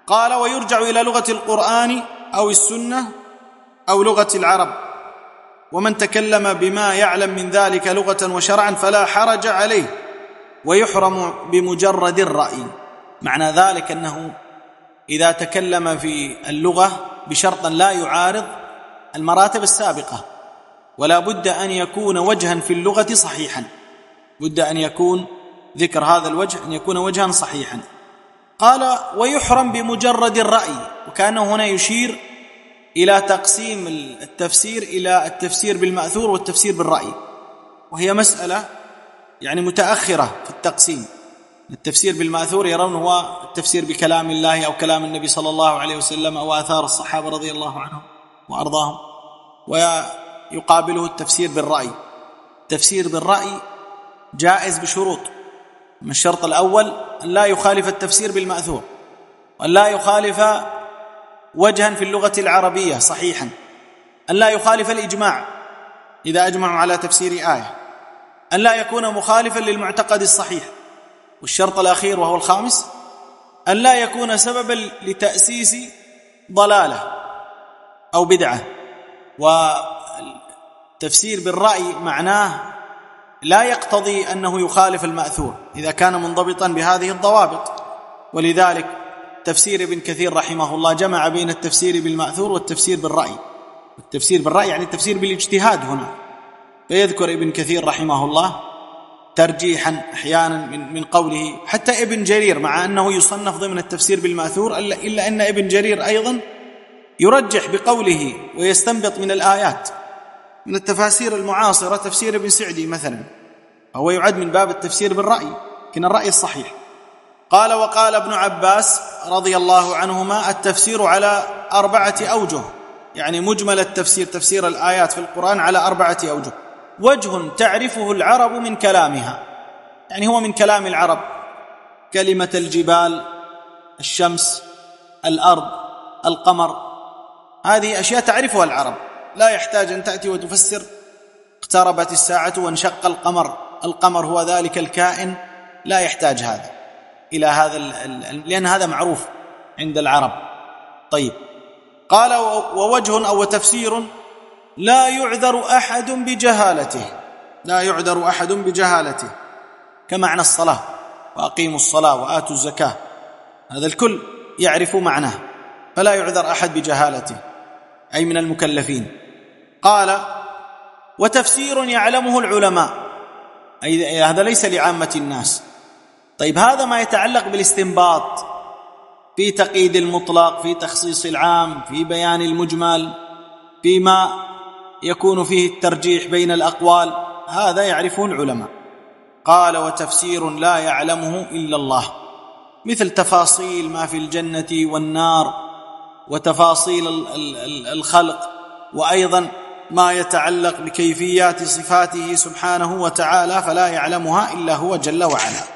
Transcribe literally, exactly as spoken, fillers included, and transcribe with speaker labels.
Speaker 1: قال: ويرجع إلى لغة القرآن أو السنة أو لغة العرب، ومن تكلم بما يعلم من ذلك لغة وشرعا فلا حرج عليه، ويحرم بمجرد الرأي. معنى ذلك أنه إذا تكلم في اللغة بشرط لا يعارض المراتب السابقة، ولا بد أن يكون وجها في اللغة صحيحا، بد أن يكون ذكر هذا الوجه أن يكون وجها صحيحا. قال: ويحرم بمجرد الرأي، وكأنه هنا يشير إلى تقسيم التفسير إلى التفسير بالمأثور والتفسير بالرأي، وهي مسألة يعني متأخرة في التقسيم. التفسير بالمأثور يرون هو التفسير بكلام الله أو كلام النبي صلى الله عليه وسلم أو آثار الصحابة رضي الله عنهم وأرضاهم، ويقابله التفسير بالرأي. التفسير بالرأي جائز بشروط. من الشرط الأول أن لا يخالف التفسير بالمأثور، وأن لا يخالف وجها في اللغة العربية صحيحا، أن لا يخالف الإجماع إذا أجمعوا على تفسير آية، أن لا يكون مخالفا للمعتقد الصحيح، والشرط الأخير وهو الخامس أن لا يكون سببا لتأسيس ضلالة أو بدعة. والتفسير بالرأي معناه لا يقتضي أنه يخالف المأثور إذا كان منضبطا بهذه الضوابط. ولذلك تفسير ابن كثير رحمه الله جمع بين التفسير بالمأثور والتفسير بالرأي. التفسير بالرأي يعني التفسير بالاجتهاد هنا. فيذكر ابن كثير رحمه الله ترجيحا أحيانا من, من قوله، حتى ابن جرير مع أنه يصنف ضمن التفسير بالمأثور إلا أن ابن جرير أيضا يرجح بقوله ويستنبط من الآيات. من التفاسير المعاصرة تفسير ابن سعدي مثلا، هو يعد من باب التفسير بالرأي، لكن الرأي الصحيح. قال: وقال ابن عباس رضي الله عنهما: التفسير على أربعة أوجه، يعني مجمل التفسير تفسير الآيات في القرآن على أربعة أوجه. وجه تعرفه العرب من كلامها، يعني هو من كلام العرب، كلمة الجبال، الشمس، الأرض، القمر، هذه أشياء تعرفها العرب، لا يحتاج أن تأتي وتفسر اقتربت الساعة وانشق القمر، القمر هو ذلك الكائن، لا يحتاج هذا إلى هذا، لأن هذا معروف عند العرب. طيب، قال: ووجه أو تفسير لا يعذر أحد بجهالته، لا يعذر أحد بجهالته، كمعنى الصلاة، وأقيموا الصلاة وآتوا الزكاة، هذا الكل يعرف معناه، فلا يعذر أحد بجهالته أي من المكلفين. قال: وتفسير يعلمه العلماء، أي هذا ليس لعامة الناس. طيب، هذا ما يتعلق بالاستنباط في تقييد المطلق، في تخصيص العام، في بيان المجمل، فيما يكون فيه الترجيح بين الأقوال، هذا يعرفه العلماء. قال: وتفسير لا يعلمه إلا الله، مثل تفاصيل ما في الجنة والنار، وتفاصيل الخلق، وأيضا ما يتعلق بكيفيات صفاته سبحانه وتعالى، فلا يعلمها إلا هو جل وعلا.